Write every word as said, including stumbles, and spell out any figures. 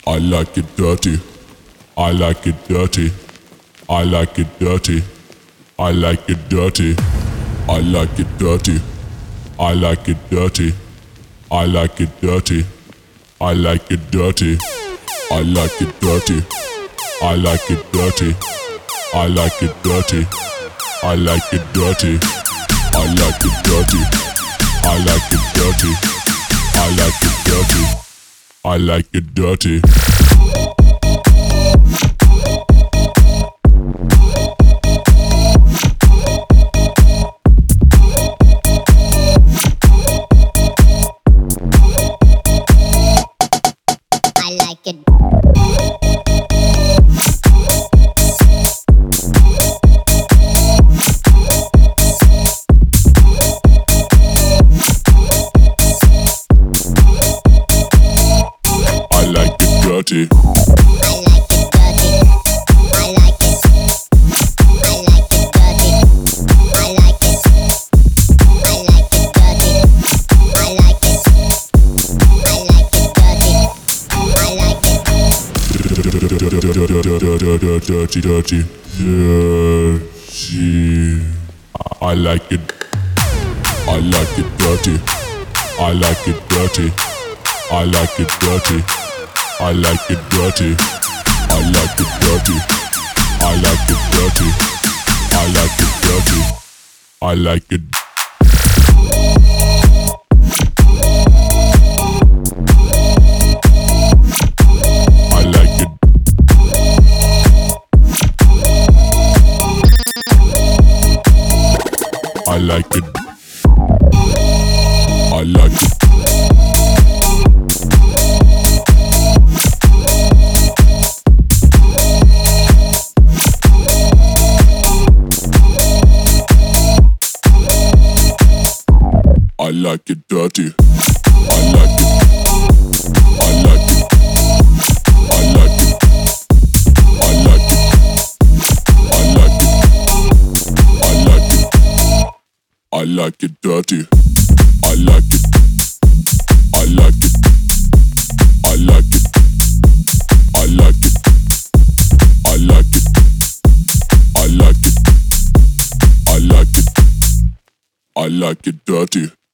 I like it dirty. I like it dirty. I like it dirty. I like it dirty. I like it dirty. I like it dirty. I like it dirty. I like it dirty. I like it dirty. I like it dirty. I like it dirty. I like it dirty. I like it dirty. I like it dirty. I like it dirty. I like it dirty. I like it. I like it dirty. I like it dirty. I like it. I like it dirty. I like it. I like it dirty. I like it. I like it dirty. I like it. Dirty, dirty, dirty. I like it. I like it dirty. I like it dirty. I like it dirty. I like it dirty. I like it dirty. I like it dirty. I like it dirty. I like it. I like it. I like it. I like it. I like it dirty. I like it. I like it. I like it. I like it. I like it. I like it. I like it dirty. I like it. I like it. I like it. I like it. I like it. I like it. I like it. I like it dirty.